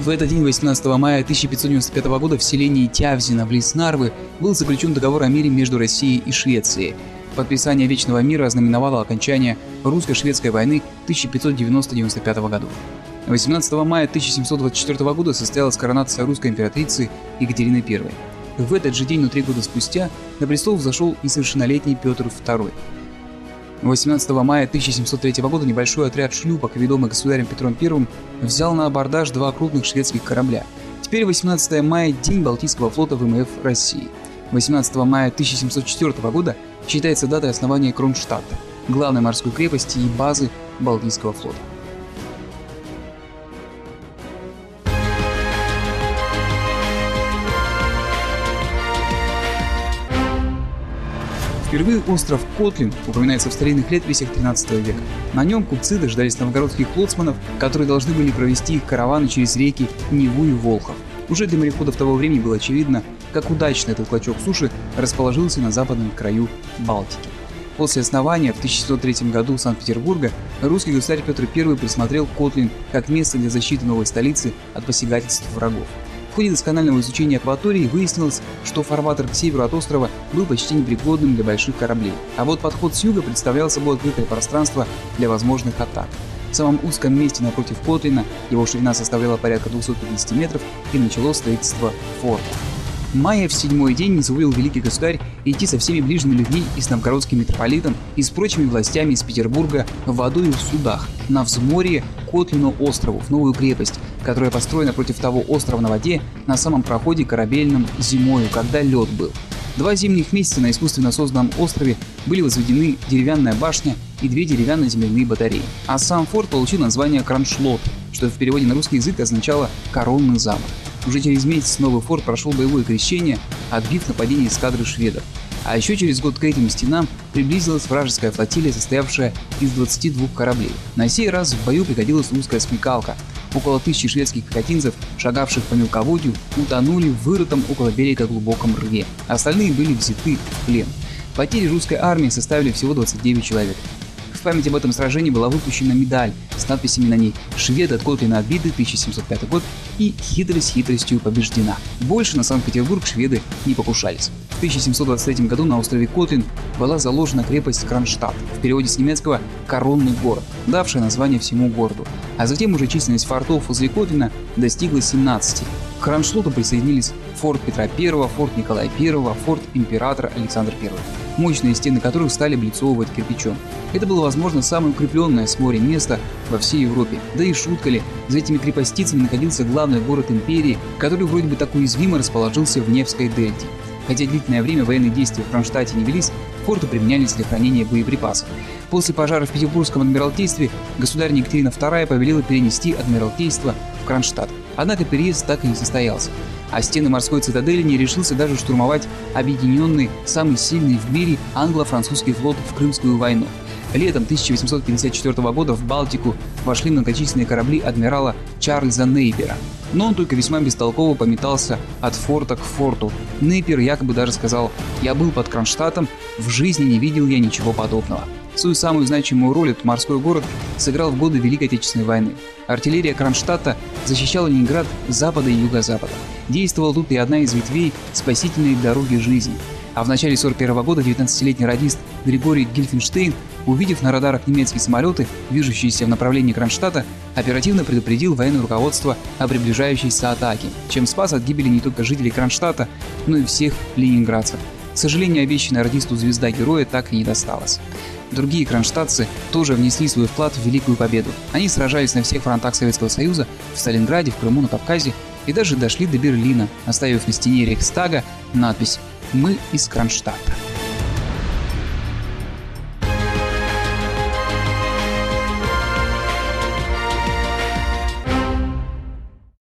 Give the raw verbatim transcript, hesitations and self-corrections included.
В этот день, восемнадцатого мая тысяча пятьсот девяносто пятого года, в селении Тявзино, близ Нарвы, был заключен договор о мире между Россией и Швецией. Подписание Вечного мира ознаменовало окончание русско-шведской войны тысяча пятьсот девяносто — девяносто пятого годов. восемнадцатого мая тысяча семьсот двадцать четвёртого года состоялась коронация русской императрицы Екатерины Первой. В этот же день, но три года спустя, на престол взошел несовершеннолетний Петр Второй. восемнадцатого мая тысяча семьсот третьего года небольшой отряд шлюпок, ведомый государем Петром Первым, взял на абордаж два крупных шведских корабля. Теперь восемнадцатого мая – День Балтийского флота ВМФ России. восемнадцатого мая тысяча семьсот четвёртого года считается датой основания Кронштадта, главной морской крепости и базы Балтийского флота. Впервые остров Котлин упоминается в старинных летописях тринадцатого века. На нем купцы дождались новгородских лоцманов, которые должны были провести их караваны через реки Неву и Волхов. Уже для мореходов того времени было очевидно, как удачно этот клочок суши расположился на западном краю Балтики. После основания в тысяча семьсот третьем году Санкт-Петербурга русский государь Петр Первый присмотрел Котлин как место для защиты новой столицы от посягательств врагов. В ходе досконального изучения акватории выяснилось, что фарватер к северу от острова был почти непригодным для больших кораблей, а вот подход с юга представлял собой открытое пространство для возможных атак. В самом узком месте напротив Котлина, его ширина составляла порядка двухсот пятидесяти метров, и началось строительство форта. Мая в седьмой день не изволил великий государь идти со всеми ближними людьми и с новгородским митрополитом и с прочими властями из Петербурга в водою в судах на взморье Котлину острову, в новую крепость, которая построена против того острова на воде на самом проходе корабельном зимою, когда лед был. Два зимних месяца на искусственно созданном острове были возведены деревянная башня и две деревянные земляные батареи, а сам форт получил название Кроншлот, что в переводе на русский язык означало «коронный замок». Уже через месяц новый форт прошел боевое крещение, отбив нападение эскадры шведов. А еще через год к этим стенам приблизилась вражеская флотилия, состоявшая из двадцати двух кораблей. На сей раз в бою пригодилась русская смекалка. Около тысячи шведских пехотинцев, шагавших по мелководью, утонули в вырытом около берега глубоком рве. Остальные были взяты в плен. Потери русской армии составили всего двадцать девять человек. В память об этом сражении была выпущена медаль с надписями на ней «Шведы от Котлина отбиты, тысяча семьсот пятый год» и «Хитрость хитростью побеждена». Больше на Санкт-Петербург шведы не покушались. В тысяча семьсот двадцать третьем году на острове Котлин была заложена крепость Кронштадт, в переводе с немецкого «коронный город», давшая название всему городу. А затем уже численность фортов возле Котлина достигла семнадцати. К Кронштадту присоединились форт Петра Первого, форт Николая Первого, форт императора Александра Первого, мощные стены которых стали облицовывать кирпичом. Это было, возможно, самое укрепленное с моря место во всей Европе. Да и шутка ли, за этими крепостицами находился главный город империи, который вроде бы так уязвимо расположился в Невской дельте. Хотя длительное время военные действия в Кронштадте не велись, форты применялись для хранения боеприпасов. После пожара в Петербургском адмиралтействе государыня Екатерина Вторая повелела перенести адмиралтейство в Кронштадт. Однако переезд так и не состоялся. А стены морской цитадели не решился даже штурмовать объединенный, самый сильный в мире англо-французский флот в Крымскую войну. Летом тысяча восемьсот пятьдесят четвёртого года в Балтику вошли многочисленные корабли адмирала Чарльза Нейпера. Но он только весьма бестолково пометался от форта к форту. Нейпер якобы даже сказал: «Я был под Кронштадтом, в жизни не видел я ничего подобного». Свою самую значимую роль этот морской город сыграл в годы Великой Отечественной войны. Артиллерия Кронштадта защищала Ленинград с запада и юго-запада. Действовала тут и одна из ветвей спасительной дороги жизни. А в начале сорок первого года девятнадцатилетний радист Григорий Гельфенштейн, увидев на радарах немецкие самолеты, движущиеся в направлении Кронштадта, оперативно предупредил военное руководство о приближающейся атаке, чем спас от гибели не только жителей Кронштадта, но и всех ленинградцев. К сожалению, обещанная радисту звезда героя так и не досталась. Другие кронштадтцы тоже внесли свой вклад в Великую Победу. Они сражались на всех фронтах Советского Союза, в Сталинграде, в Крыму, на Кавказе и даже дошли до Берлина, оставив на стене Рейхстага надпись «Мы из Кронштадта».